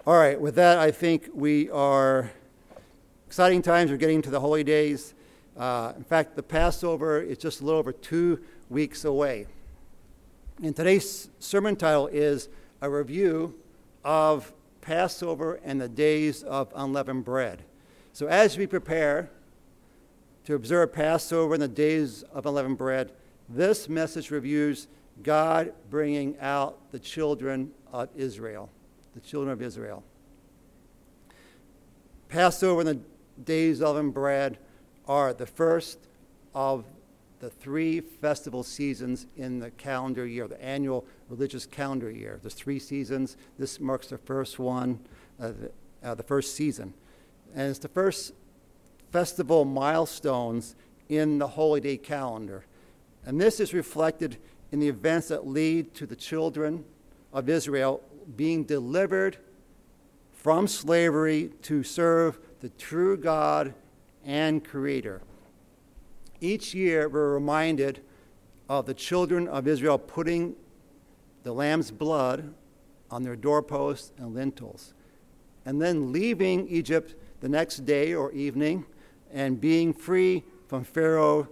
All right, with that, I think we are exciting times. We're getting to the holy days. In fact, the Passover is just a little over 2 weeks away. And today's sermon title is a review of Passover and the days of unleavened bread. So as we prepare to observe Passover and the days of unleavened bread, this message reviews God bringing out the children of Israel. The children of Israel. Passover and the days of unleavened bread are the first of the 3 festival seasons in the calendar year, the annual religious calendar year. There's 3 seasons. This marks the first one, the first season. And it's the first festival milestones in the holy day calendar. And this is reflected in the events that lead to the children of Israel being delivered from slavery to serve the true God and Creator. Each year we're reminded of the children of Israel putting the lamb's blood on their doorposts and lintels, and then leaving Egypt the next day or evening and being free from Pharaoh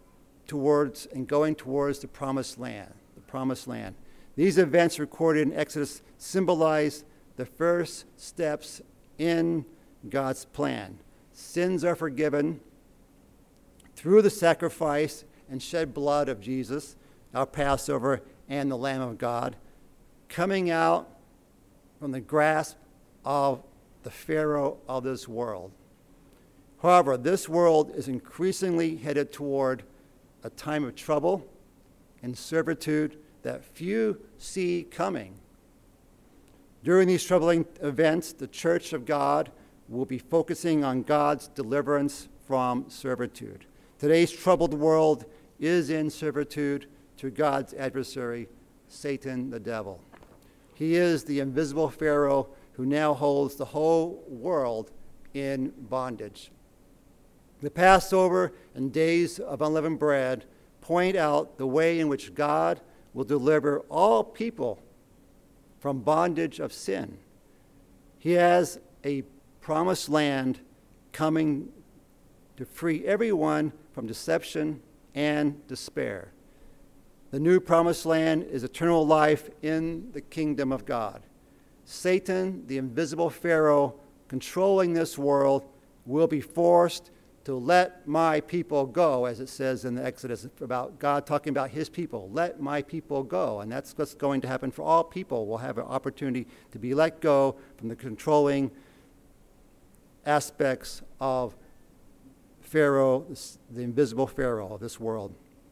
going towards the promised land. These events recorded in Exodus symbolize the first steps in God's plan. Sins are forgiven through the sacrifice and shed blood of Jesus, our Passover, and the Lamb of God, coming out from the grasp of the Pharaoh of this world. However, this world is increasingly headed toward a time of trouble and servitude that few see coming. During these troubling events, the Church of God will be focusing on God's deliverance from servitude. Today's troubled world is in servitude to God's adversary, Satan the devil. He is the invisible Pharaoh who now holds the whole world in bondage. The Passover and days of unleavened bread point out the way in which God will deliver all people from bondage of sin. He has a promised land coming to free everyone from deception and despair. The new promised land is eternal life in the kingdom of God. Satan, the invisible Pharaoh controlling this world, will be forced to let my people go, as it says in the Exodus about God talking about his people. Let my people go. And that's what's going to happen for all people. Will have an opportunity to be let go from the controlling aspects of Pharaoh, the invisible Pharaoh of this world.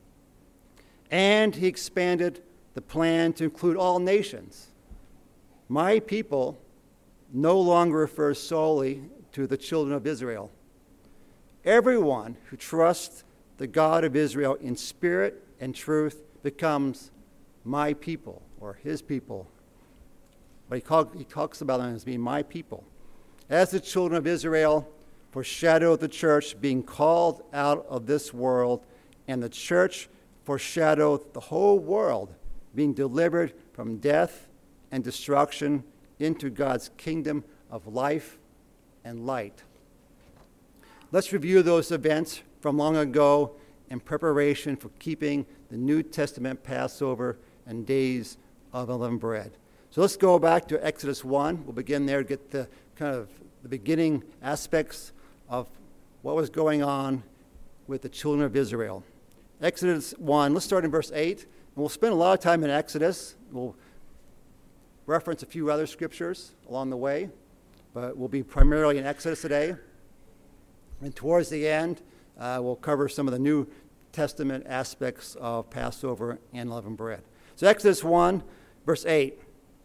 And he expanded the plan to include all nations. My people no longer refers solely to the children of Israel. Everyone who trusts the God of Israel in spirit and truth becomes my people, or his people. But he talks about them as being my people. As the children of Israel foreshadow the church being called out of this world, and the church foreshadowed the whole world being delivered from death and destruction into God's kingdom of life and light. Let's review those events from long ago in preparation for keeping the New Testament Passover and days of unleavened bread. So let's go back to Exodus 1. We'll begin there to get the kind of the beginning aspects of what was going on with the children of Israel. Exodus 1, let's start in verse 8. And we'll spend a lot of time in Exodus. We'll reference a few other scriptures along the way, but we'll be primarily in Exodus today. And towards the end, we'll cover some of the New Testament aspects of Passover and unleavened bread. So Exodus 1, verse 8.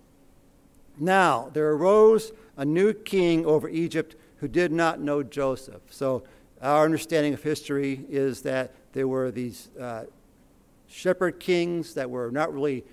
Now there arose a new king over Egypt who did not know Joseph. So our understanding of history is that there were these shepherd kings that were not really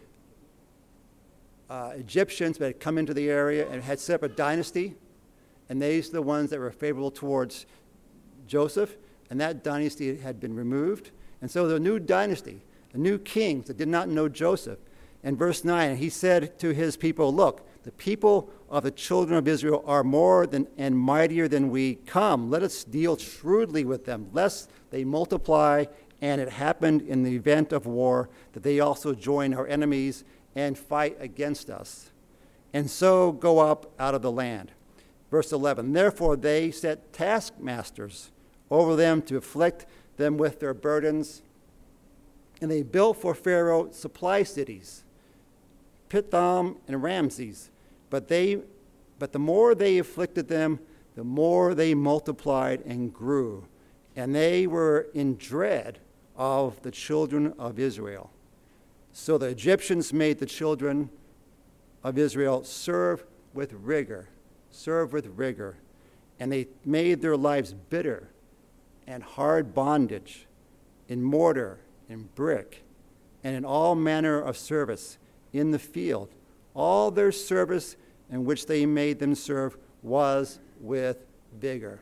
Egyptians, but had come into the area and had set up a dynasty. And these are the ones that were favorable towards Joseph, and that dynasty had been removed. And so the new dynasty, the new kings that did not know Joseph. In verse 9, he said to his people, look, The people of the children of Israel are more than and mightier than we. Come, let us deal shrewdly with them, lest they multiply, and it happened in the event of war that they also join our enemies and fight against us, and so go up out of the land. Verse 11, therefore they set taskmasters over them to afflict them with their burdens, and they built for Pharaoh supply cities, Pithom and Ramses. But the more they afflicted them, the more they multiplied and grew, and they were in dread of the children of Israel. So the Egyptians made the children of Israel serve with rigor, and they made their lives bitter and hard bondage in mortar, in brick, and in all manner of service in the field. All their service in which they made them serve was with vigor.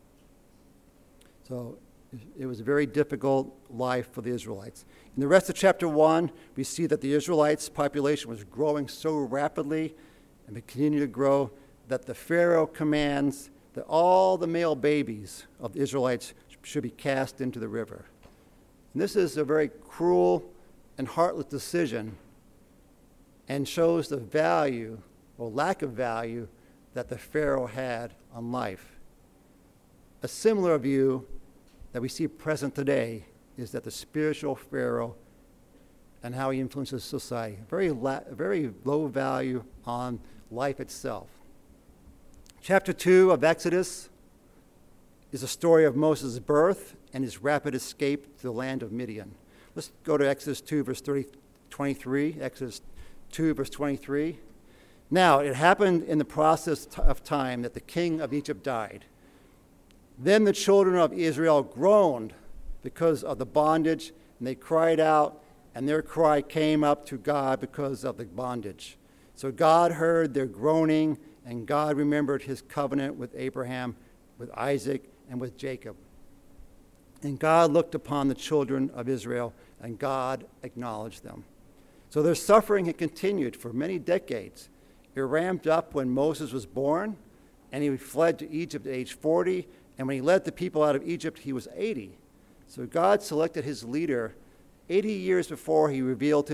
So it was a very difficult life for the Israelites. In the rest of chapter 1, we see that the Israelites' population was growing so rapidly and would continue to grow that the Pharaoh commands that all the male babies of the Israelites should be cast into the river. And this is a very cruel and heartless decision, and shows the value or lack of value that the Pharaoh had on life. A similar view that we see present today is that the spiritual Pharaoh and how he influences society, very low value on life itself. Chapter 2 of Exodus is a story of Moses' birth and his rapid escape to the land of Midian. Let's go to Exodus 2, verse 23. Exodus 2, verse 23. Now, it happened in the process of time that the king of Egypt died. Then the children of Israel groaned because of the bondage, and they cried out, and their cry came up to God because of the bondage. So God heard their groaning, and God remembered his covenant with Abraham, with Isaac, and with Jacob. And God looked upon the children of Israel, and God acknowledged them. So their suffering had continued for many decades. It ramped up when Moses was born, and he fled to Egypt at age 40, and when he led the people out of Egypt, he was 80. So God selected his leader 80 years before he revealed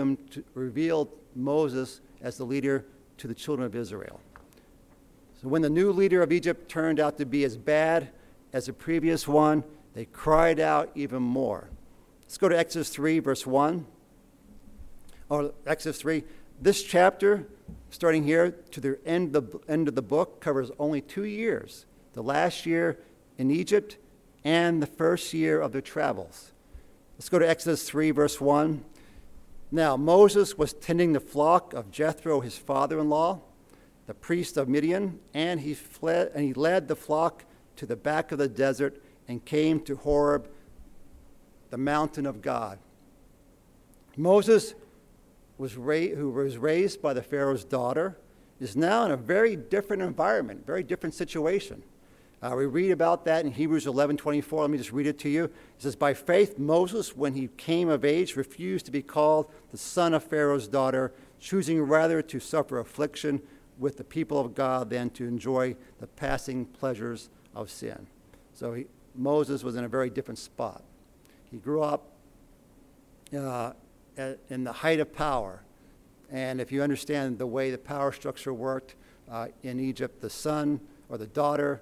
Moses as the leader to the children of Israel. So when the new leader of Egypt turned out to be as bad as the previous one, they cried out even more. Let's go to Exodus 3, verse 1. Or Exodus 3. This chapter, starting here to the end of the book, covers only 2 years. The last year in Egypt and the first year of their travels. Let's go to Exodus 3, verse 1. Now Moses was tending the flock of Jethro, his father-in-law, the priest of Midian, and he led the flock to the back of the desert and came to Horeb, the mountain of God. Moses, who was raised by the Pharaoh's daughter, is now in a very different environment, very different situation. We read about that in Hebrews 11:24. Let me just read it to you. It says, by faith Moses, when he came of age, refused to be called the son of Pharaoh's daughter, choosing rather to suffer affliction with the people of God than to enjoy the passing pleasures of sin. So Moses was in a very different spot. He grew up in the height of power. And if you understand the way the power structure worked in Egypt, the son or the daughter,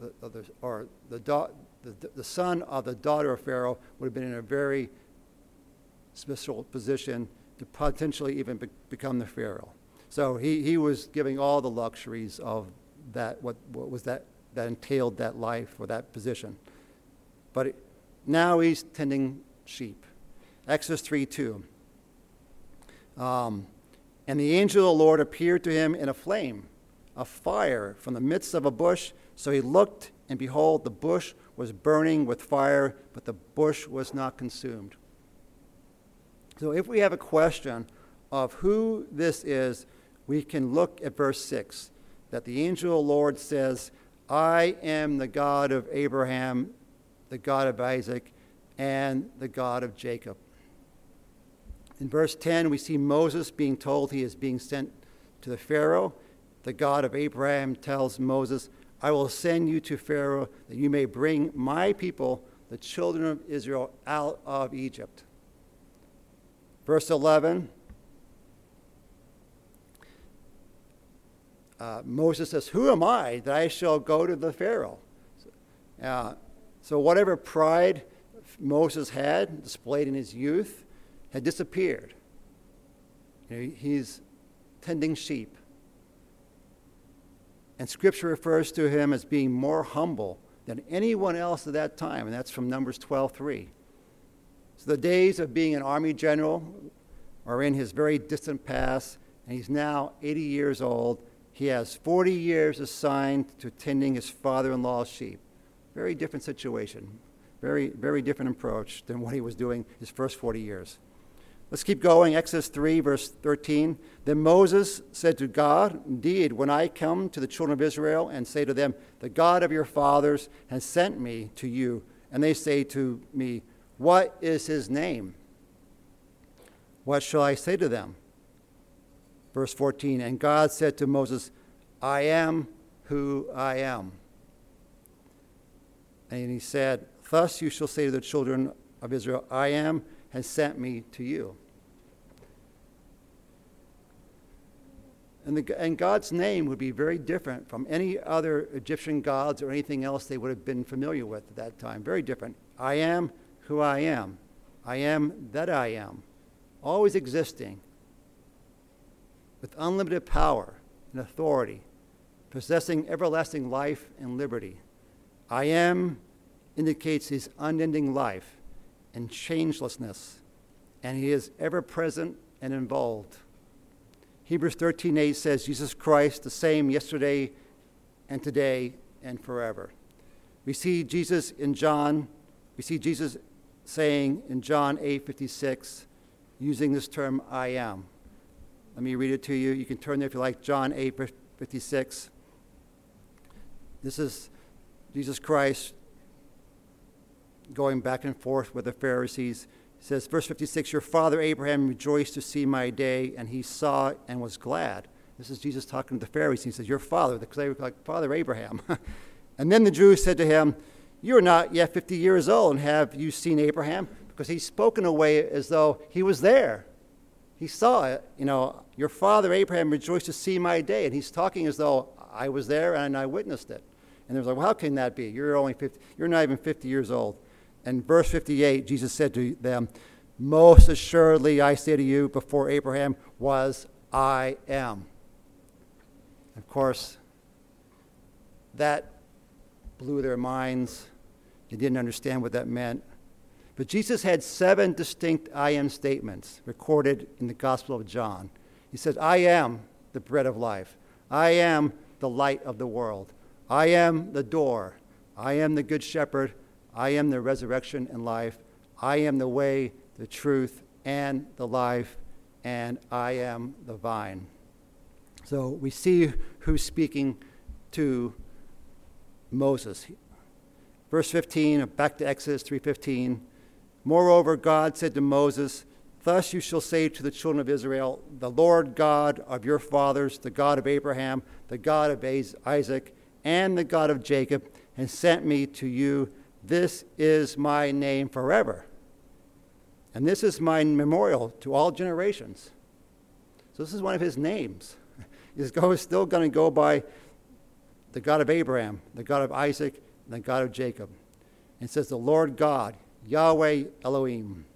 the son of the daughter of Pharaoh would have been in a very special position to potentially even become the Pharaoh. So he was giving all the luxuries of that, what was that entailed that life or that position. But now he's tending sheep. Exodus 3:2. And the angel of the Lord appeared to him in a flame of fire from the midst of a bush. So he looked, and behold, the bush was burning with fire, but the bush was not consumed. So if we have a question of who this is, we can look at verse 6, that the angel of the Lord says, I am the God of Abraham, the God of Isaac, and the God of Jacob. In verse 10, we see Moses being told he is being sent to the Pharaoh. the God of Abraham, tells Moses, I will send you to Pharaoh that you may bring my people, the children of Israel, out of Egypt. Verse 11, Moses says, who am I that I shall go to the Pharaoh? So whatever pride Moses had displayed in his youth had disappeared. He's tending sheep. And Scripture refers to him as being more humble than anyone else at that time, and that's from Numbers 12:3. So the days of being an army general are in his very distant past, and he's now 80 years old. He has 40 years assigned to tending his father-in-law's sheep. Very different situation. Very, very different approach than what he was doing his first 40 years. Let's keep going. Exodus 3, verse 13. Then Moses said to God, indeed, when I come to the children of Israel and say to them, the God of your fathers has sent me to you, and they say to me, what is his name? What shall I say to them? Verse 14, and God said to Moses, I am who I am. And he said, thus you shall say to the children of Israel, I am has sent me to you. And God's name would be very different from any other Egyptian gods or anything else they would have been familiar with at that time. Very different. I am who I am. I am that I am. Always existing. With unlimited power and authority. Possessing everlasting life and liberty. I am indicates his unending life and changelessness, and he is ever present and involved. Hebrews 13:8 says, Jesus Christ, the same yesterday and today and forever. We see Jesus saying in John 8:56, using this term, I am. Let me read it to you. You can turn there if you like, John 8:56. This is Jesus Christ going back and forth with the Pharisees. It says, verse 56, your father Abraham rejoiced to see my day, and he saw it and was glad. This is Jesus talking to the Pharisees. He says, your father, because they were like Father Abraham. And then the Jews said to him, you are not yet 50 years old, and have you seen Abraham? Because he's spoken away as though he was there. He saw it. Your father Abraham rejoiced to see my day, and he's talking as though I was there and I witnessed it. And they're like, well, how can that be? You're not even 50 years old. And verse 58, Jesus said to them, most assuredly I say to you, before Abraham was, I am. Of course, that blew their minds. They didn't understand what that meant. But Jesus had 7 distinct I am statements recorded in the Gospel of John. He said, I am the bread of life. I am the light of the world. I am the door. I am the good shepherd. I am the resurrection and life. I am the way, the truth, and the life. And I am the vine. So we see who's speaking to Moses. Verse 15, back to Exodus 3:15. Moreover, God said to Moses, thus you shall say to the children of Israel, the Lord God of your fathers, the God of Abraham, the God of Isaac, and the God of Jacob, has sent me to you. This is my name forever. And this is my memorial to all generations. So this is one of his names. He's still going to go by the God of Abraham, the God of Isaac, and the God of Jacob. And it says the Lord God, Yahweh Elohim.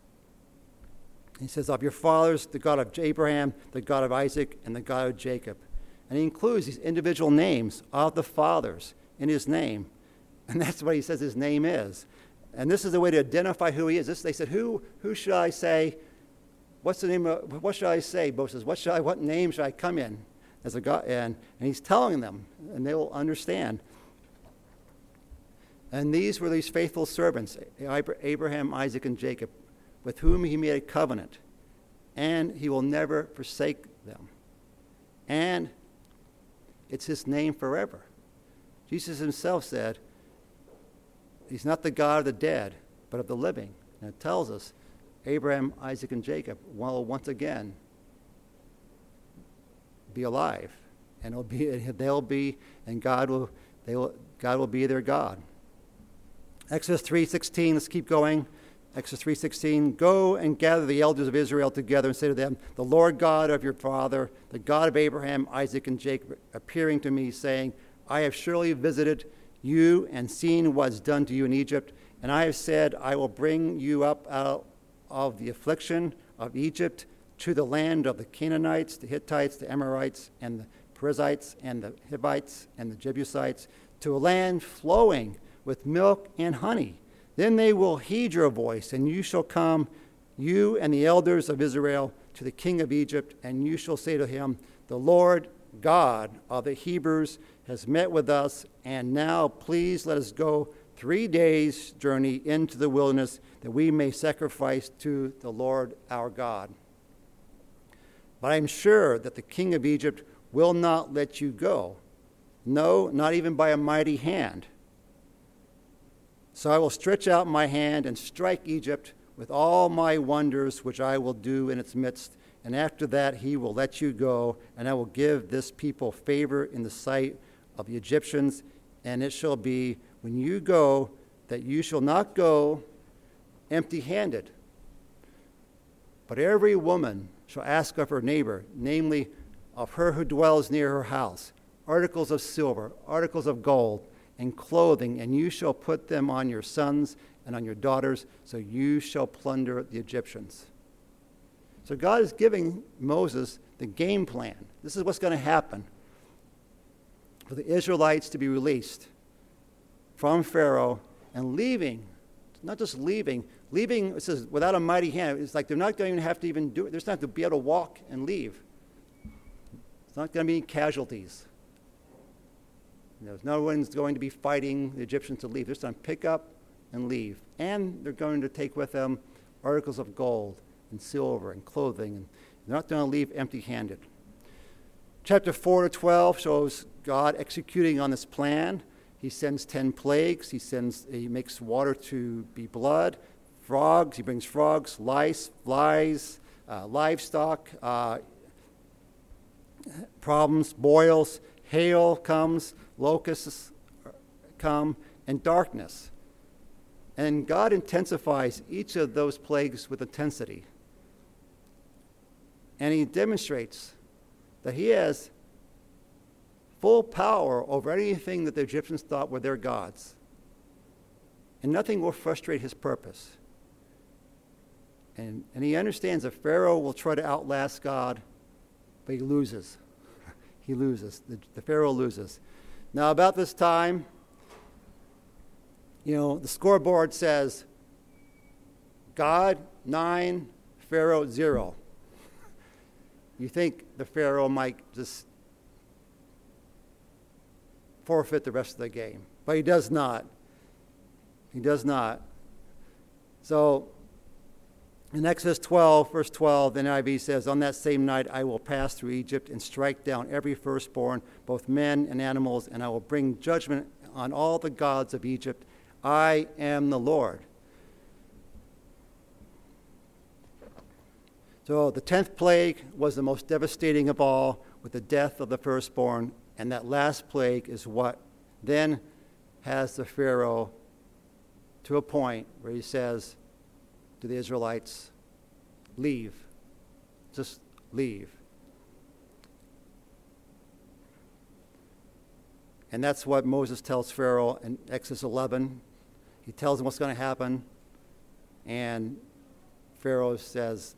He says of your fathers, the God of Abraham, the God of Isaac, and the God of Jacob. And he includes these individual names of the fathers in his name. And that's what he says his name is. And this is the way to identify who he is. They said, who should I say? What's the name of, what should I say? Moses says, what name should I come in as a God? And he's telling them, and they will understand. And these were these faithful servants, Abraham, Isaac, and Jacob, with whom he made a covenant. And he will never forsake them. And it's his name forever. Jesus himself said, he's not the God of the dead, but of the living. And it tells us Abraham, Isaac, and Jacob will once again be alive and God will be their God. Exodus 3:16, let's keep going. Exodus 3:16, go and gather the elders of Israel together and say to them, the Lord God of your father, the God of Abraham, Isaac, and Jacob, appearing to me, saying, I have surely visited you and seen what is done to you in Egypt, and I have said, I will bring you up out of the affliction of Egypt to the land of the Canaanites, the Hittites, the Amorites, and the Perizzites, and the Hivites, and the Jebusites, to a land flowing with milk and honey. Then they will heed your voice, and you shall come, you and the elders of Israel, to the king of Egypt, and you shall say to him, the Lord God of the Hebrews has met with us, and now please let us go 3 days' journey into the wilderness, that we may sacrifice to the Lord our God. But I am sure that the king of Egypt will not let you go, no, not even by a mighty hand. So I will stretch out my hand and strike Egypt with all my wonders, which I will do in its midst. And after that he will let you go, and I will give this people favor in the sight of the Egyptians. And it shall be, when you go, that you shall not go empty-handed. But every woman shall ask of her neighbor, namely of her who dwells near her house, articles of silver, articles of gold, and clothing, and you shall put them on your sons and on your daughters, so you shall plunder the Egyptians. So God is giving Moses the game plan. This is what's going to happen for the Israelites to be released from Pharaoh and leaving, not just leaving, it says without a mighty hand. It's like they're not going to have to even do it. They're just not going to be able to walk and leave. It's not going to be any casualties. No one's going to be fighting the Egyptians to leave. They're just going to pick up and leave. And they're going to take with them articles of gold and silver and clothing. And they're not going to leave empty-handed. Chapter 4 to 12 shows God executing on this plan. He sends 10 plagues. He makes water to be blood, frogs. He brings frogs, lice, flies, livestock, problems, boils, hail comes, locusts come, and darkness. And God intensifies each of those plagues with intensity. And he demonstrates that he has full power over anything that the Egyptians thought were their gods. And nothing will frustrate his purpose. And he understands that Pharaoh will try to outlast God, but he loses. He loses. The Pharaoh loses. Now, about this time, the scoreboard says God 9, Pharaoh 0. You think the Pharaoh might just forfeit the rest of the game, but he does not. He does not. So, in Exodus 12, verse 12, the NIV says, on that same night I will pass through Egypt and strike down every firstborn, both men and animals, and I will bring judgment on all the gods of Egypt. I am the Lord. So the 10th plague was the most devastating of all, with the death of the firstborn, and that last plague is what then has the Pharaoh to a point where he says to the Israelites, leave. Just leave. And that's what Moses tells Pharaoh in Exodus 11. He tells him what's going to happen. And Pharaoh says,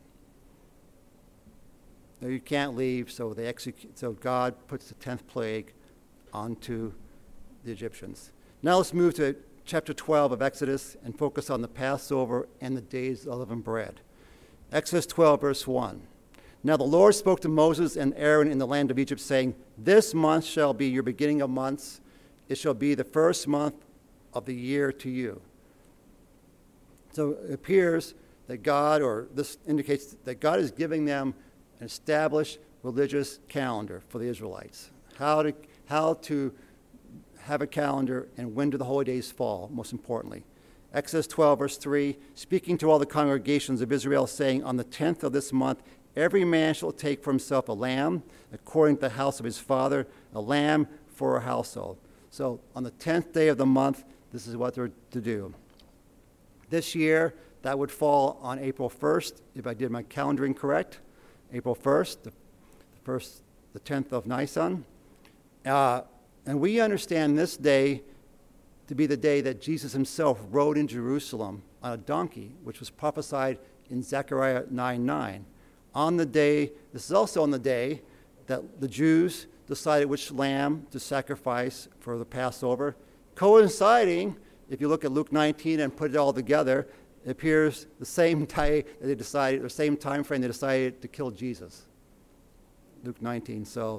no, you can't leave. So God puts the 10th plague onto the Egyptians. Now let's move to chapter 12 of Exodus and focus on the Passover and the days of unleavened bread. Exodus 12, verse 1. Now the Lord spoke to Moses and Aaron in the land of Egypt, saying, this month shall be your beginning of months. It shall be the first month of the year to you. So it appears that this indicates that God is giving them an established religious calendar for the Israelites. How to have a calendar and when do the holy days fall, most importantly. Exodus 12, verse 3, speaking to all the congregations of Israel, saying, on the 10th of this month, Every man shall take for himself a lamb, according to the house of his father, a lamb for a household. So on the 10th day of the month, this is what they're to do. This year, that would fall on April 1st, if I did my calendaring correct. April 1st, the 10th of Nisan. And we understand this day to be the day that Jesus himself rode in Jerusalem on a donkey, which was prophesied in Zechariah 9:9. On the day, this is also on the day that the Jews decided which lamb to sacrifice for the Passover, coinciding, if you look at Luke 19 and put it all together, it appears the same day that they decided, the same time frame they decided to kill Jesus. Luke 19. So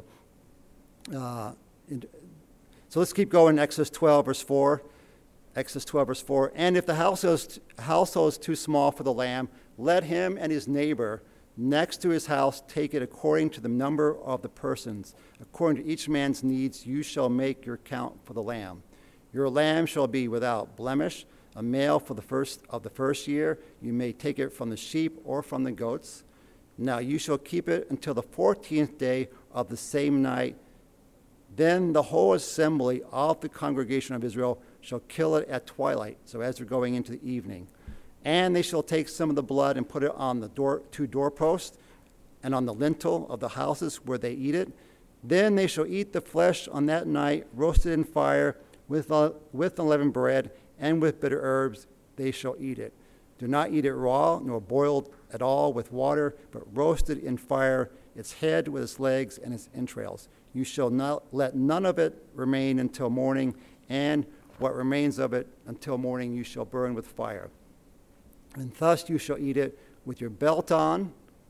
let's keep going. Exodus 12, verse 4. Exodus 12, verse 4. And if the household is too small for the lamb, let him and his neighbor next to his house take it according to the number of the persons. According to each man's needs, you shall make your count for the lamb. Your lamb shall be without blemish, a male for the first year. You may take it from the sheep or from the goats. Now you shall keep it until the 14th day of the same night. Then the whole assembly of the congregation of Israel shall kill it at twilight, so as they're going into the evening. And they shall take some of the blood and put it on the two doorposts and on the lintel of the houses where they eat it. Then they shall eat the flesh on that night, roasted in fire, with unleavened bread, and with bitter herbs they shall eat it. Do not eat it raw, nor boiled at all with water, but roasted in fire, its head with its legs and its entrails. You shall not let none of it remain until morning, and what remains of it until morning you shall burn with fire. And thus you shall eat it with your belt on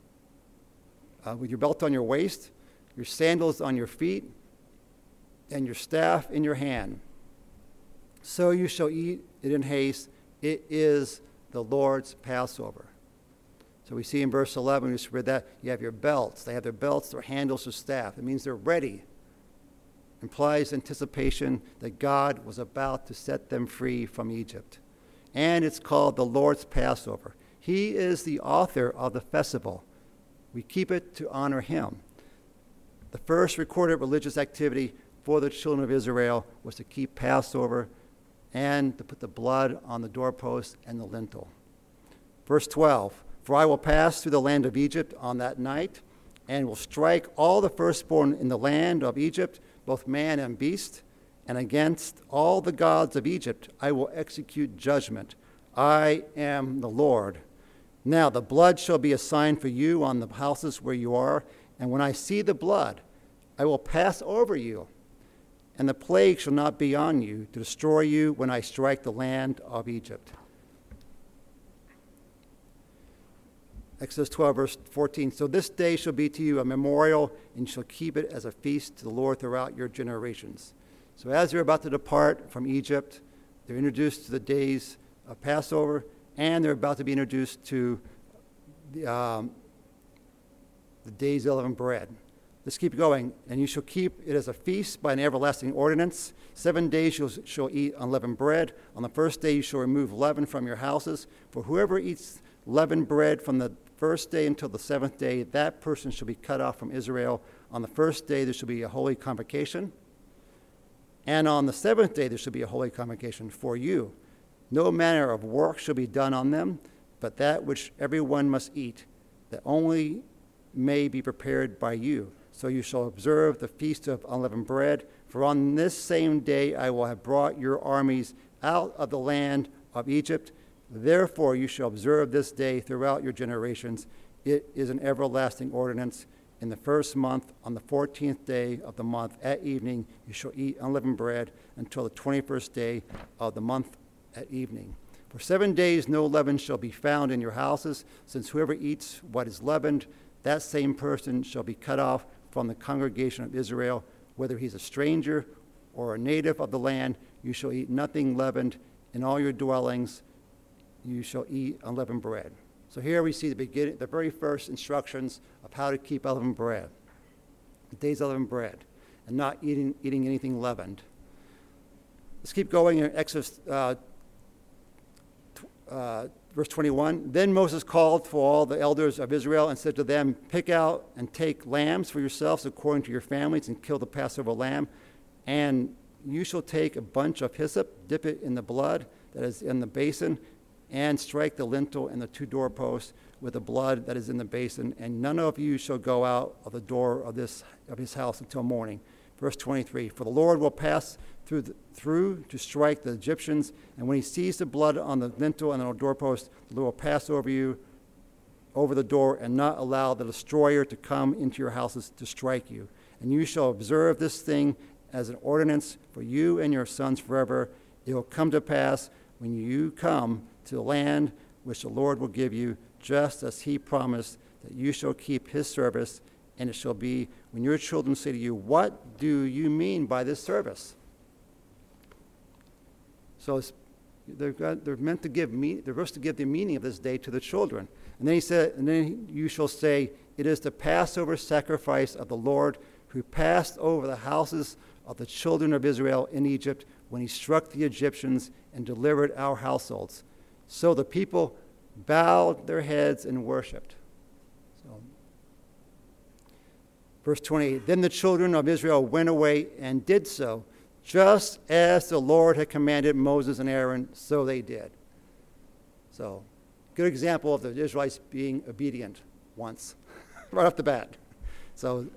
your waist, your sandals on your feet, and your staff in your hand. So you shall eat it in haste. It is the Lord's Passover. So we see in verse 11, we just read that, you have your belts. They have their belts, their handles, their staff. It means they're ready. Implies anticipation that God was about to set them free from Egypt. And it's called the Lord's Passover. He is the author of the festival. We keep it to honor him. The first recorded religious activity for the children of Israel was to keep Passover and to put the blood on the doorpost and the lintel. Verse 12, for I will pass through the land of Egypt on that night, and will strike all the firstborn in the land of Egypt, both man and beast, and against all the gods of Egypt I will execute judgment. I am the Lord. Now the blood shall be a sign for you on the houses where you are, and when I see the blood, I will pass over you, and the plague shall not be on you to destroy you when I strike the land of Egypt. Exodus 12, verse 14. So this day shall be to you a memorial, and you shall keep it as a feast to the Lord throughout your generations. So as they're about to depart from Egypt, they're introduced to the days of Passover, and they're about to be introduced to the days of unleavened bread. Let's keep going. And you shall keep it as a feast by an everlasting ordinance. 7 days you shall eat unleavened bread. On the first day you shall remove leaven from your houses. For whoever eats leavened bread from the first day until the seventh day, that person shall be cut off from Israel. On the first day there shall be a holy convocation. And on the seventh day there shall be a holy convocation for you. No manner of work shall be done on them, but that which everyone must eat, that only may be prepared by you. So you shall observe the feast of unleavened bread, for on this same day I will have brought your armies out of the land of Egypt. Therefore you shall observe this day throughout your generations. It is an everlasting ordinance. In the first month, on the 14th day of the month, at evening, you shall eat unleavened bread until the 21st day of the month at evening. For 7 days no leaven shall be found in your houses, since whoever eats what is leavened, that same person shall be cut off from the congregation of Israel, whether he's a stranger or a native of the land. You shall eat nothing leavened. In all your dwellings you shall eat unleavened bread. So here we see the very first instructions of how to keep unleavened bread, the days of unleavened bread, and not eating anything leavened. Let's keep going in Exodus Verse 21, then Moses called for all the elders of Israel and said to them, pick out and take lambs for yourselves according to your families and kill the Passover lamb. And you shall take a bunch of hyssop, dip it in the blood that is in the basin, and strike the lintel and the two doorposts with the blood that is in the basin. And none of you shall go out of the door of his house until morning. Verse 23, for the Lord will pass through to strike the Egyptians, and when he sees the blood on the lintel and on the doorpost, the Lord will pass over the door, and not allow the destroyer to come into your houses to strike you. And you shall observe this thing as an ordinance for you and your sons forever. It will come to pass when you come to the land which the Lord will give you, just as he promised, that you shall keep his service. And it shall be when your children say to you, what do you mean by this service? So they're meant to give they're supposed to give the meaning of this day to the children. And then he said, and then you shall say, it is the Passover sacrifice of the Lord, who passed over the houses of the children of Israel in Egypt when he struck the Egyptians and delivered our households. So the people bowed their heads and worshipped. So, verse 28, then the children of Israel went away and did so, just as the Lord had commanded Moses and Aaron, so they did. So, good example of the Israelites being obedient once, right off the bat. So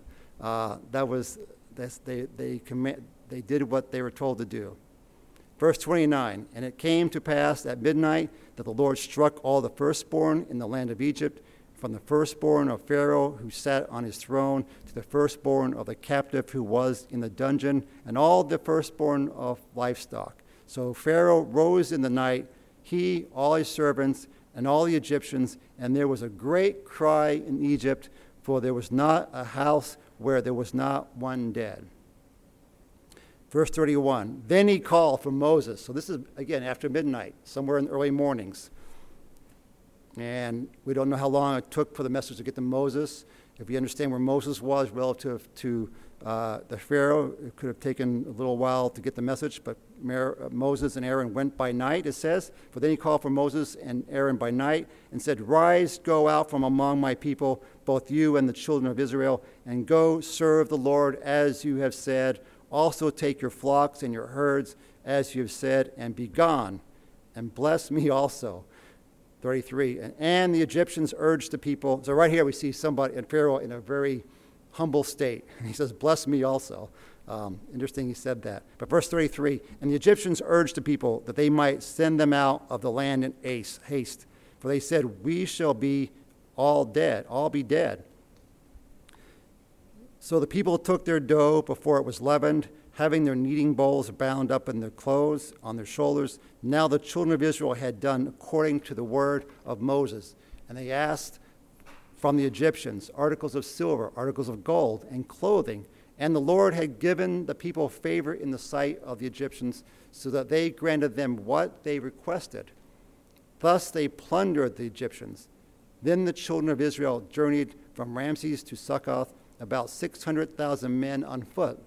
they did what they were told to do. Verse 29, and it came to pass at midnight that the Lord struck all the firstborn in the land of Egypt, from the firstborn of Pharaoh who sat on his throne to the firstborn of the captive who was in the dungeon, and all the firstborn of livestock. So Pharaoh rose in the night, he, all his servants, and all the Egyptians, and there was a great cry in Egypt, for there was not a house where there was not one dead. Verse 31, then he called for Moses. So this is, again, after midnight, somewhere in the early mornings. And we don't know how long it took for the message to get to Moses. If you understand where Moses was relative to the Pharaoh, it could have taken a little while to get the message, but Moses and Aaron went by night, it says. For then he called for Moses and Aaron by night and said, rise, go out from among my people, both you and the children of Israel, and go serve the Lord as you have said. Also take your flocks and your herds as you have said, and be gone, and bless me also. 33, and the Egyptians urged the people. So right here we see somebody, and Pharaoh in a very humble state. He says, bless me also. Interesting he said that. But verse 33, and the Egyptians urged the people that they might send them out of the land in haste. For they said, we shall be all be dead. So the people took their dough before it was leavened, having their kneading bowls bound up in their clothes on their shoulders. Now the children of Israel had done according to the word of Moses. And they asked from the Egyptians articles of silver, articles of gold, and clothing. And the Lord had given the people favor in the sight of the Egyptians, so that they granted them what they requested. Thus they plundered the Egyptians. Then the children of Israel journeyed from Ramses to Succoth, about 600,000 men on foot,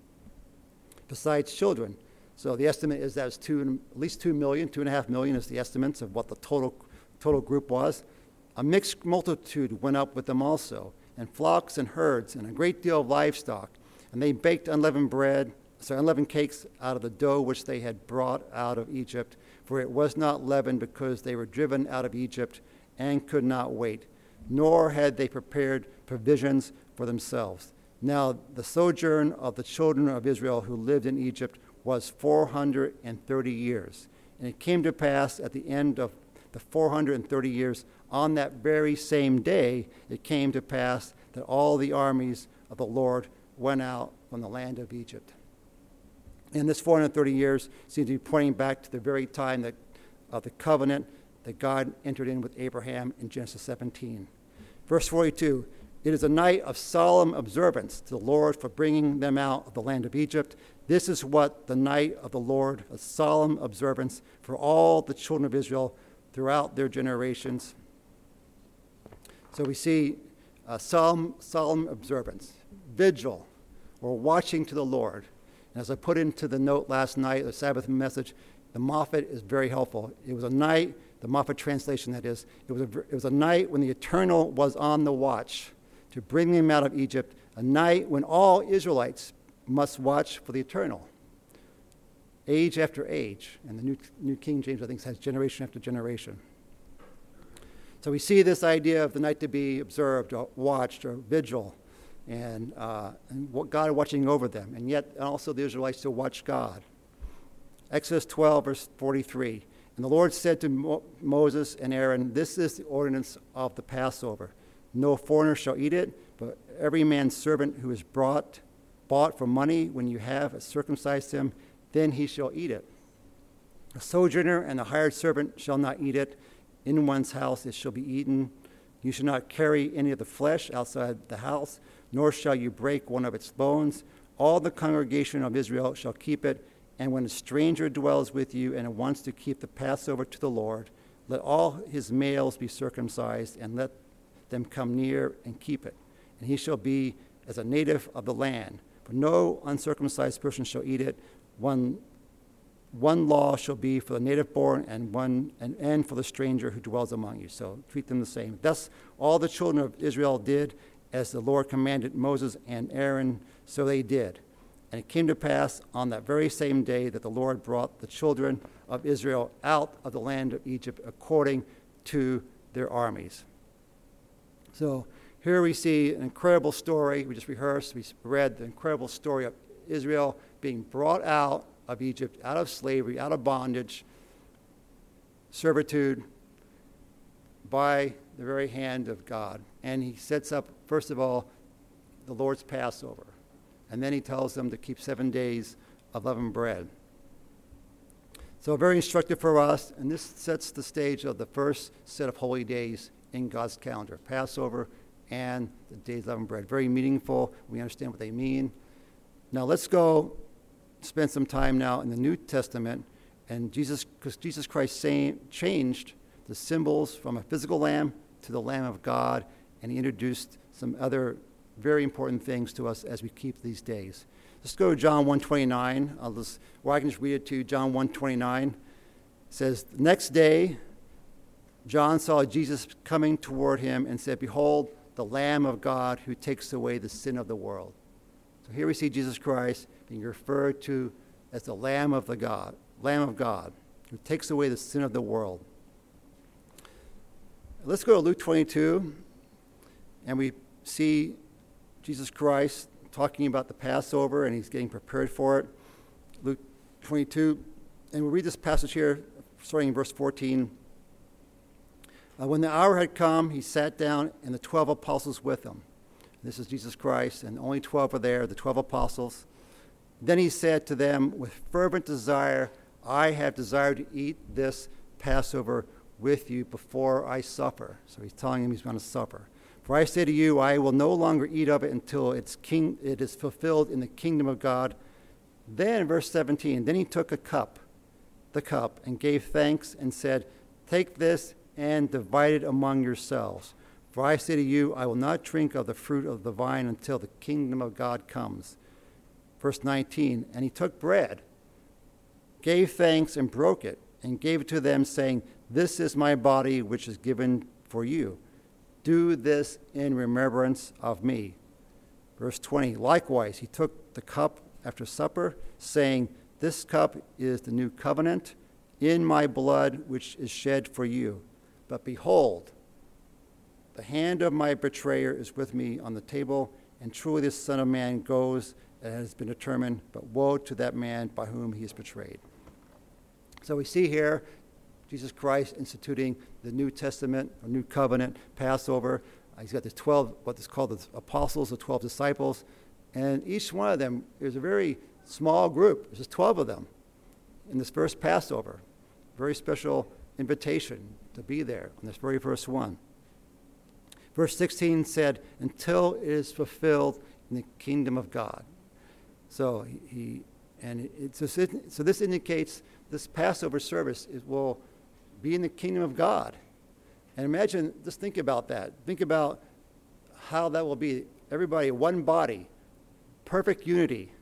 besides children. So the estimate is that it's at least 2 million, 2.5 million is the estimates of what the total group was. A mixed multitude went up with them also, and flocks and herds, and a great deal of livestock. And they baked unleavened cakes out of the dough which they had brought out of Egypt, for it was not leavened, because they were driven out of Egypt and could not wait, nor had they prepared provisions for themselves. Now the sojourn of the children of Israel who lived in Egypt was 430 years. And it came to pass at the end of the 430 years, on that very same day, it came to pass that all the armies of the Lord went out from the land of Egypt. And this 430 years seems to be pointing back to the very time of the covenant that God entered in with Abraham in Genesis 17. Verse 42, it is a night of solemn observance to the Lord for bringing them out of the land of Egypt. This is what the night of the Lord, a solemn observance for all the children of Israel throughout their generations. So we see a solemn observance, vigil, or watching to the Lord. And as I put into the note last night, the Sabbath message, the Moffat is very helpful. It was a night the Moffat translation that is. It was a night when the Eternal was on the watch to bring them out of Egypt, a night when all Israelites must watch for the Eternal. Age after age. And the New King James, I think, says generation after generation. So we see this idea of the night to be observed or watched or vigil, and God watching over them, and yet also the Israelites to watch God. Exodus 12, verse 43. And the Lord said to Moses and Aaron, "This is the ordinance of the Passover. No foreigner shall eat it, but every man's servant who is bought for money, when you have circumcised him, then he shall eat it. A sojourner and a hired servant shall not eat it. In one's house it shall be eaten. You shall not carry any of the flesh outside the house, nor shall you break one of its bones. All the congregation of Israel shall keep it. And when a stranger dwells with you and wants to keep the Passover to the Lord, let all his males be circumcised, and let them come near and keep it. And he shall be as a native of the land. For no uncircumcised person shall eat it. One law shall be for the native born, and for the stranger who dwells among you. So treat them the same. Thus all the children of Israel did as the Lord commanded Moses and Aaron, so they did. And it came to pass on that very same day that the Lord brought the children of Israel out of the land of Egypt according to their armies. So here we see an incredible story. We just rehearsed, we read the incredible story of Israel being brought out of Egypt, out of slavery, out of bondage, servitude, by the very hand of God. And he sets up, first of all, the Lord's Passover. And then he tells them to keep 7 days of unleavened bread. So very instructive for us, and this sets the stage of the first set of holy days in God's calendar, Passover and the days of unleavened bread. Very meaningful. We understand what they mean. Now let's go spend some time now in the New Testament, and because Jesus Christ changed the symbols from a physical lamb to the Lamb of God, and he introduced some other very important things to us as we keep these days. Let's go to John 1:29. I can just read it to you. John 1:29 says, "The next day, John saw Jesus coming toward him and said, 'Behold, the Lamb of God who takes away the sin of the world.'" So here we see Jesus Christ being referred to as the Lamb of God, who takes away the sin of the world. Let's go to Luke 22, and we see Jesus Christ talking about the Passover, and he's getting prepared for it. Luke 22, and we'll read this passage here, starting in verse 14. When the hour had come, he sat down, and the 12 apostles with him. This is Jesus Christ, and only 12 are there, the 12 apostles. Then he said to them, "With fervent desire, I have desired to eat this Passover with you before I suffer." So he's telling him he's going to suffer. "For I say to you, I will no longer eat of it until it is fulfilled in the kingdom of God." Then, verse 17, then he took the cup, and gave thanks and said, "Take this and divide it among yourselves. For I say to you, I will not drink of the fruit of the vine until the kingdom of God comes." Verse 19, and he took bread, gave thanks and broke it, and gave it to them, saying, "This is my body which is given for you. Do this in remembrance of me." Verse 20, likewise, he took the cup after supper, saying, "This cup is the new covenant in my blood, which is shed for you. But behold, the hand of my betrayer is with me on the table, and truly this Son of Man goes as has been determined, but woe to that man by whom he is betrayed." So we see here Jesus Christ instituting the New Testament, or New Covenant, Passover. He's got the 12, what is called the apostles, the 12 disciples, and each one of them is a very small group. There's just 12 of them in this first Passover. Very special invitation to be there on this very first one. Verse 16 said, "Until it is fulfilled in the kingdom of God." So so this indicates this Passover service will be in the kingdom of God. And imagine, just think about that. Think about how that will be. Everybody, one body, perfect unity,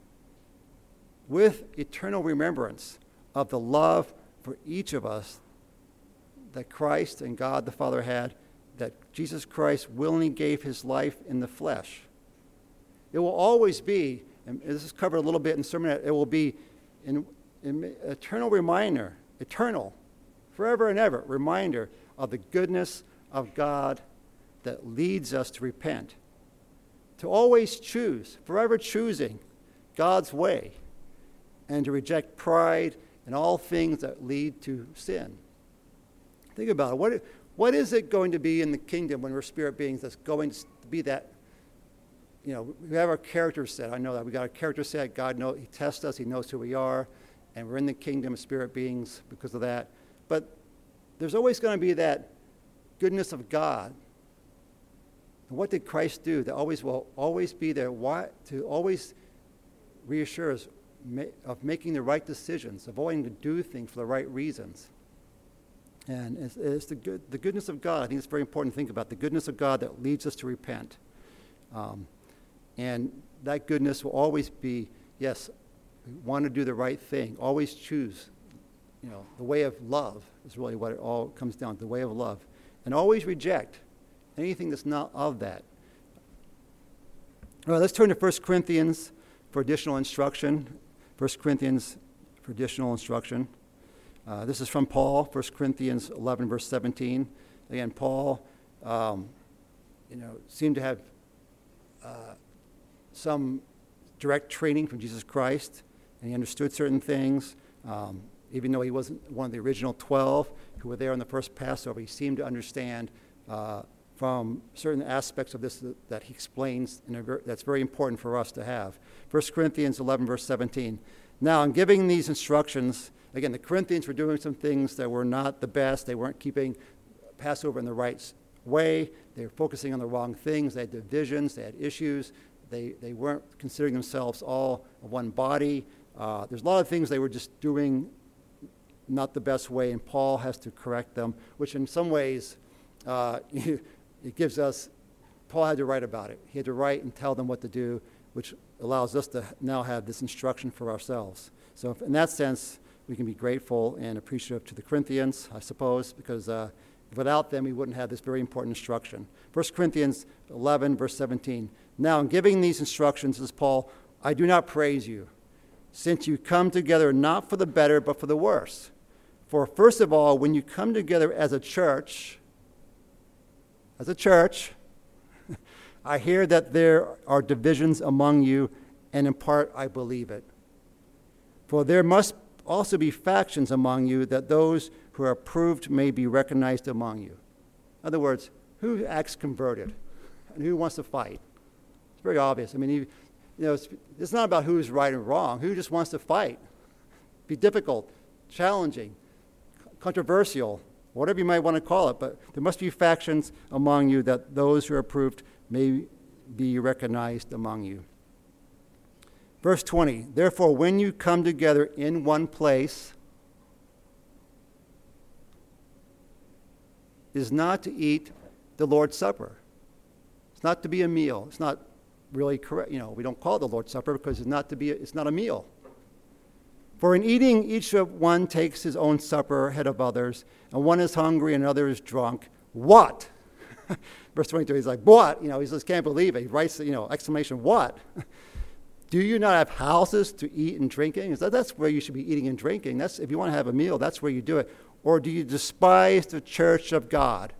with eternal remembrance of the love for each of us that Christ and God the Father had, that Jesus Christ willingly gave his life in the flesh. It will always be, and this is covered a little bit in sermon, it will be an eternal reminder, eternal, forever and ever, reminder of the goodness of God that leads us to repent. To always choose, forever choosing God's way, and to reject pride and all things that lead to sin. Think about it. What is it going to be in the kingdom when we're spirit beings that's going to be that? You know, we have our character set. I know that. We got a character set. God knows, he tests us. He knows who we are. And we're in the kingdom of spirit beings because of that. But there's always going to be that goodness of God. And what did Christ do? That always will always be there. Why? To always reassure us of making the right decisions, avoiding to do things for the right reasons. And it's the goodness of God. I think it's very important to think about the goodness of God that leads us to repent. And that goodness will always be, yes, we want to do the right thing. Always choose, the way of love is really what it all comes down to, the way of love. And always reject anything that's not of that. All right, let's turn to 1 Corinthians for additional instruction. 1 Corinthians for additional instruction. This is from Paul, 1 Corinthians 11, verse 17. Again, Paul, seemed to have some direct training from Jesus Christ, and he understood certain things. Even though he wasn't one of the original 12 who were there on the first Passover, he seemed to understand from certain aspects of this that he explains, and that's very important for us to have. 1 Corinthians 11, verse 17. Now, in giving these instructions, again, the Corinthians were doing some things that were not the best. They weren't keeping Passover in the right way. They were focusing on the wrong things. They had divisions. They had issues. They weren't considering themselves all one body. There's a lot of things they were just doing not the best way, and Paul has to correct them, which in some ways it gives us, Paul had to write about it. He had to write and tell them what to do, which allows us to now have this instruction for ourselves. So in that sense, we can be grateful and appreciative to the Corinthians, I suppose, because without them, we wouldn't have this very important instruction. 1 Corinthians 11, verse 17. Now, in giving these instructions, says Paul, I do not praise you, since you come together not for the better, but for the worse. For first of all, when you come together as a church, I hear that there are divisions among you, and in part I believe it. For there must also be factions among you, that those who are approved may be recognized among you. In other words, who acts converted and who wants to fight? It's very obvious. I mean, it's not about who's right and wrong. Who just wants to fight? Be difficult, challenging, controversial, whatever you might want to call it. But there must be factions among you, that those who are approved may be recognized among you. Verse 20, therefore, when you come together in one place, is not to eat the Lord's Supper. It's not to be a meal. It's not really correct. We don't call it the Lord's Supper because it's not a meal. For in eating, each of one takes his own supper ahead of others, and one is hungry and another is drunk. What? Verse 22, he's like, what? He just can't believe it. He writes, exclamation, what? Do you not have houses to eat and drink in? That's where you should be eating and drinking. If you want to have a meal, that's where you do it. Or do you despise the church of God?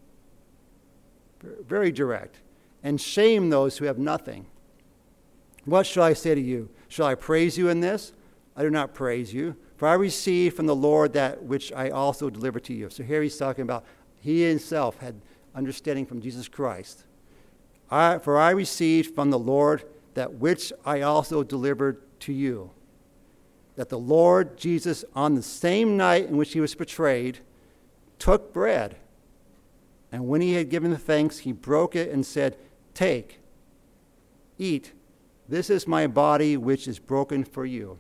Very direct. And shame those who have nothing. What shall I say to you? Shall I praise you in this? I do not praise you. For I received from the Lord that which I also delivered to you. So here he's talking about he himself had understanding from Jesus Christ. For I received from the Lord that which I also delivered to you, that the Lord Jesus, on the same night in which he was betrayed, took bread, and when he had given thanks, he broke it and said, take, eat, this is my body which is broken for you.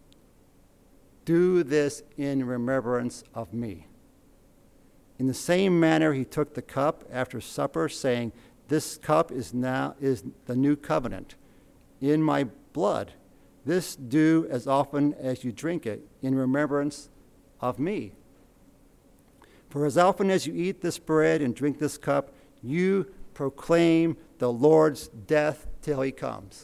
Do this in remembrance of me. In the same manner he took the cup after supper, saying, this cup is the new covenant in my blood. This do as often as you drink it in remembrance of me. For as often as you eat this bread and drink this cup, you proclaim the Lord's death till he comes.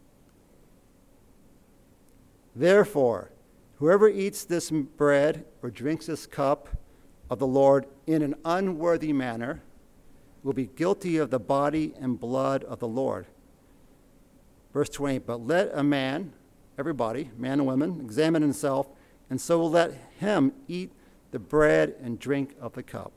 Therefore, whoever eats this bread or drinks this cup of the Lord in an unworthy manner will be guilty of the body and blood of the Lord. Verse 20, but let a man, everybody, man and woman, examine himself, and so let him eat the bread and drink of the cup.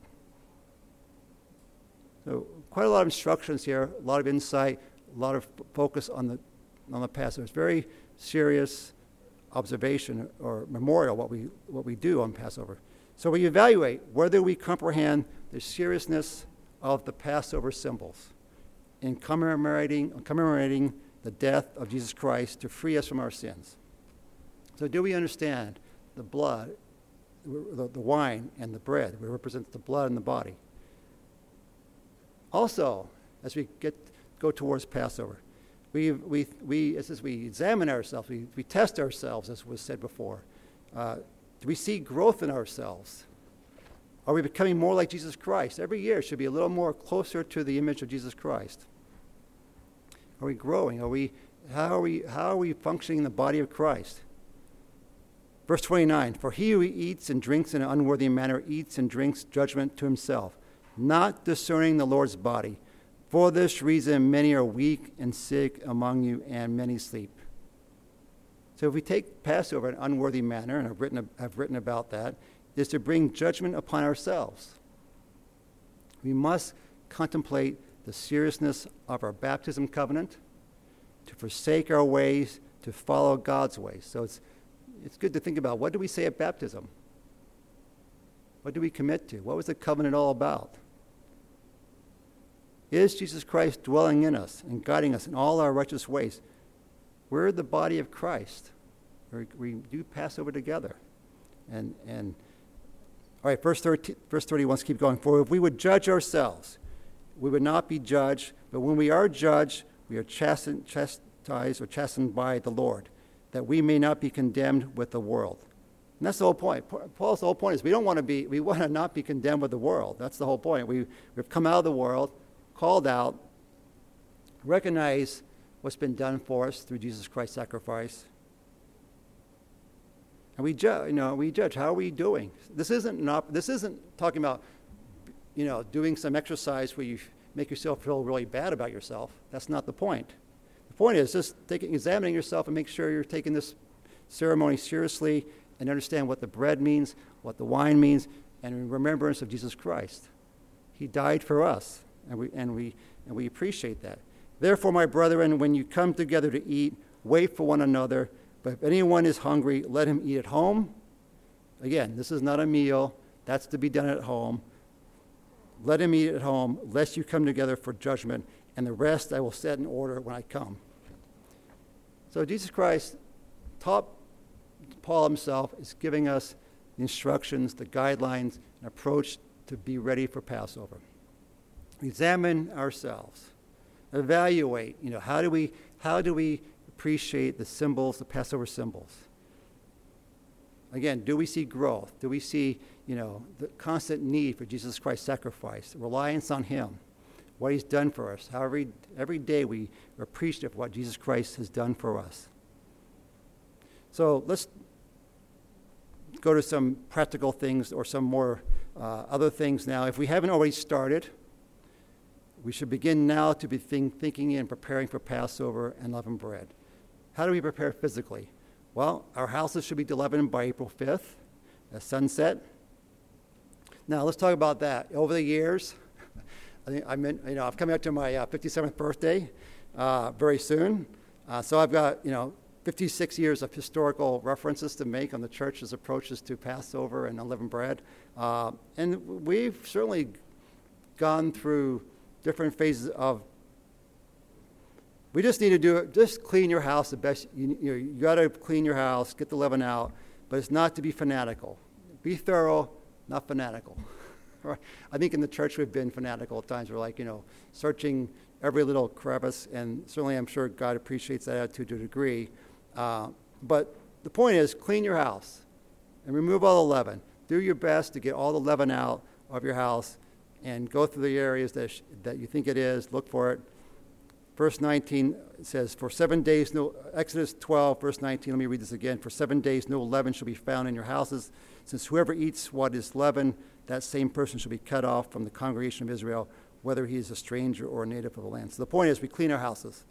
So quite a lot of instructions here, a lot of insight, a lot of focus on the Passover. It's very serious observation or memorial what we do on Passover. So we evaluate whether we comprehend the seriousness of the Passover symbols in commemorating the death of Jesus Christ to free us from our sins. So do we understand the blood, the wine and the bread, which represents the blood and the body? Also, as we go towards Passover, we examine ourselves, we test ourselves, as was said before. Do we see growth in ourselves? Are we becoming more like Jesus Christ? Every year should be a little more closer to the image of Jesus Christ. Are we growing? How are we functioning in the body of Christ? Verse 29, for he who eats and drinks in an unworthy manner eats and drinks judgment to himself, not discerning the Lord's body. For this reason many are weak and sick among you, and many sleep. So if we take Passover in an unworthy manner, and I've written about that, is to bring judgment upon ourselves. We must contemplate the seriousness of our baptism covenant, to forsake our ways, to follow God's ways. So it's good to think about, what do we say at baptism? What do we commit to? What was the covenant all about? Is Jesus Christ dwelling in us and guiding us in all our righteous ways? We're the body of Christ. We do Passover together. And all right, verse 31, let's keep going. For if we would judge ourselves, we would not be judged, but when we are judged, we are chastised or chastened by the Lord, that we may not be condemned with the world. And that's the whole point. Paul's whole point is we want to not be condemned with the world. That's the whole point. We've come out of the world, called out, recognize what's been done for us through Jesus Christ's sacrifice. And we judge. How are we doing? This isn't talking about, doing some exercise where you make yourself feel really bad about yourself. That's not the point. The point is just examining yourself and make sure you're taking this ceremony seriously and understand what the bread means, what the wine means, and in remembrance of Jesus Christ. He died for us, and we appreciate that. Therefore, my brethren, when you come together to eat, wait for one another. But if anyone is hungry, let him eat at home. Again, this is not a meal. That's to be done at home. Let him eat at home, lest you come together for judgment, and the rest I will set in order when I come. So Jesus Christ taught Paul himself is giving us the instructions, the guidelines, an approach to be ready for Passover. Examine ourselves. Evaluate, how do we appreciate the symbols, the Passover symbols? Again, do we see growth? Do we see, the constant need for Jesus Christ's sacrifice, reliance on him, what he's done for us? How every day we are appreciative of what Jesus Christ has done for us. So let's go to some practical things or some more other things now. If we haven't already started, we should begin now to be thinking and preparing for Passover and unleavened bread. How do we prepare physically? Well, our houses should be leavened by April 5th at sunset. Now, let's talk about that. Over the years, I'm coming up to my 57th birthday very soon. So I've got, 56 years of historical references to make on the church's approaches to Passover and unleavened bread. And we've certainly gone through different phases of, we just need to do it, just clean your house the best, you got to clean your house, get the leaven out, but it's not to be fanatical. Be thorough, not fanatical. Right? I think in the church we've been fanatical at times. We're like, searching every little crevice, and certainly I'm sure God appreciates that attitude to a degree. But the point is, clean your house and remove all the leaven. Do your best to get all the leaven out of your house and go through the areas that you think it is, look for it. Verse 19 says, for 7 days, Exodus 12, verse 19, let me read this again. For 7 days no leaven shall be found in your houses, since whoever eats what is leavened, that same person shall be cut off from the congregation of Israel, whether he is a stranger or a native of the land. So the point is we clean our houses.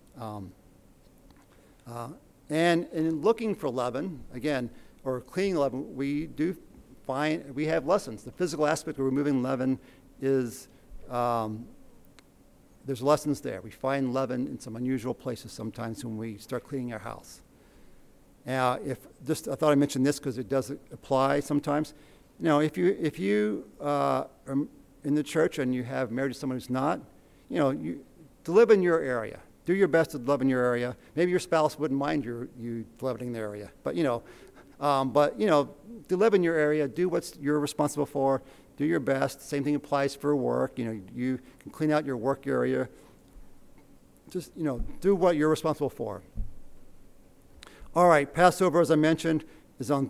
And in looking for leaven, again, or cleaning leaven, we have lessons. The physical aspect of removing leaven is, there's lessons there. We find leaven in some unusual places sometimes when we start cleaning our house. I thought I'd mention this because it does apply sometimes. If you are in the church and you have married to someone who's not, to live in your area. Do your best to live in your area. Maybe your spouse wouldn't mind you living in their area, but to live in your area, do what you're responsible for. Do your best. Same thing applies for work. You can clean out your work area. Just do what you're responsible for. All right, Passover, as I mentioned, is on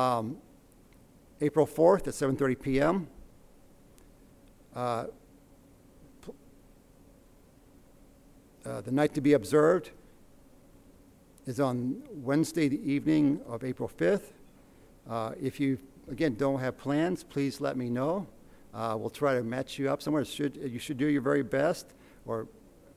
April 4th at 7:30 p.m. The night to be observed is on Wednesday, the evening of April 5th. If you, again, don't have plans, please let me know. We'll try to match you up somewhere. You should do your very best, or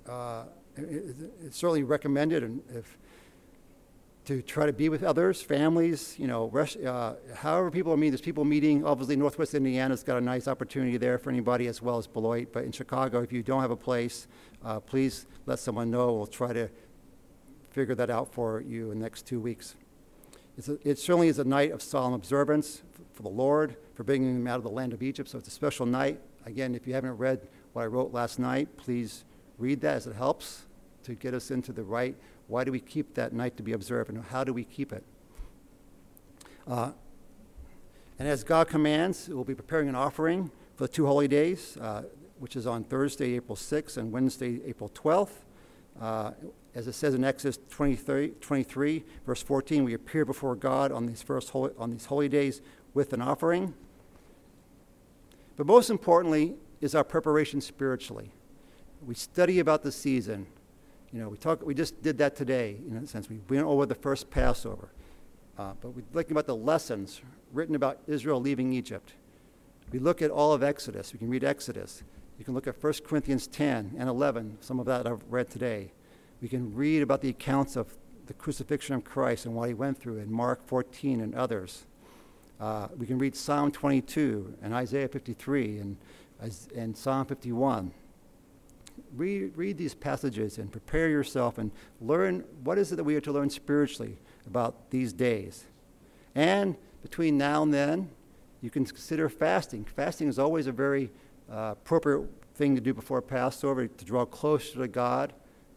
it's certainly recommended, and to try to be with others, families, however people are meeting. There's people meeting. Obviously, Northwest Indiana's got a nice opportunity there for anybody, as well as Beloit. But in Chicago, if you don't have a place, please let someone know. We'll try to figure that out for you in the next 2 weeks. It certainly is a night of solemn observance for the Lord, for bringing him out of the land of Egypt. So it's a special night. Again, if you haven't read what I wrote last night, please read that, as it helps to get us into the right. Why do we keep that night to be observed, and how do we keep it? And as God commands, we'll be preparing an offering for the 2 holy days, which is on Thursday, April 6th, and Wednesday, April 12th. As it says in Exodus 23, verse 14, we appear before God on these holy days with an offering. But most importantly is our preparation spiritually. We study about the season. We just did that today, in a sense. We went over the first Passover. But we're looking about the lessons written about Israel leaving Egypt. We look at all of Exodus. We can read Exodus. You can look at 1 Corinthians 10 and 11, some of that I've read today. We can read about the accounts of the crucifixion of Christ and what he went through in Mark 14 and others. We can read Psalm 22 and Isaiah 53 and Psalm 51. Read these passages and prepare yourself and learn what is it that we are to learn spiritually about these days. And between now and then, you can consider fasting. Fasting is always a very appropriate thing to do before Passover, to draw closer to God,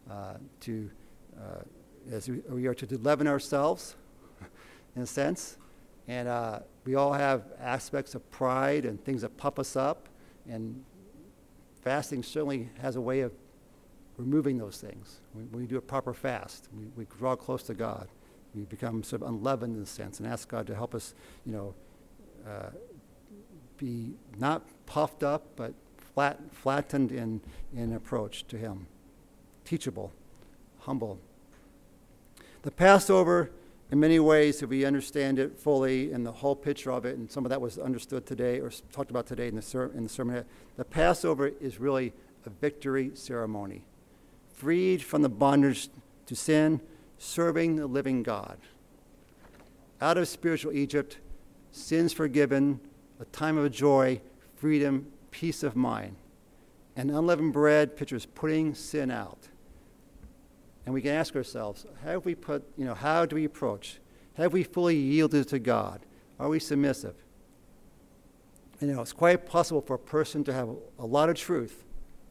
as we are to leaven ourselves, in a sense. And we all have aspects of pride and things that puff us up, and fasting certainly has a way of removing those things. When we do a proper fast, we draw close to God. We become sort of unleavened in a sense, and ask God to help us, be not puffed up, but flattened in approach to him. Teachable, humble. The Passover, in many ways, if we understand it fully and the whole picture of it, and some of that was understood today or talked about today in the sermon, the Passover is really a victory ceremony. Freed from the bondage to sin, serving the living God. Out of spiritual Egypt, sins forgiven, a time of joy, freedom, peace of mind. And unleavened bread pictures putting sin out. And we can ask ourselves, how do we approach? Have we fully yielded to God? Are we submissive? It's quite possible for a person to have a lot of truth,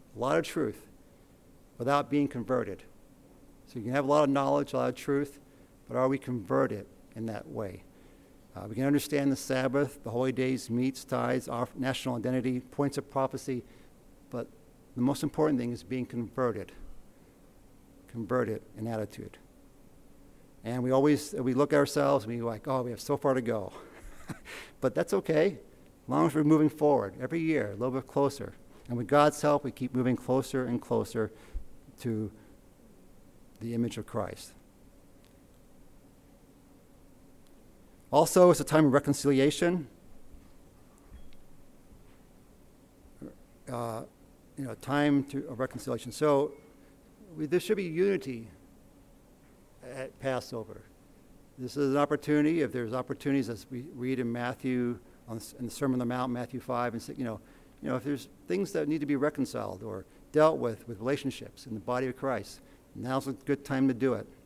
without being converted. So you can have a lot of knowledge, a lot of truth, but are we converted in that way? We can understand the Sabbath, the holy days, meats, tithes, our national identity, points of prophecy, but the most important thing is being converted in attitude. And we look at ourselves and we're like, oh, we have so far to go. But that's okay. long as we're moving forward every year, a little bit closer. And with God's help, we keep moving closer and closer to the image of Christ. Also, it's a time of reconciliation. Time of reconciliation. So there should be unity at Passover. This is an opportunity. If there's opportunities, as we read in Matthew, in the Sermon on the Mount, Matthew 5, and 6, if there's things that need to be reconciled or dealt with relationships in the body of Christ, now's a good time to do it.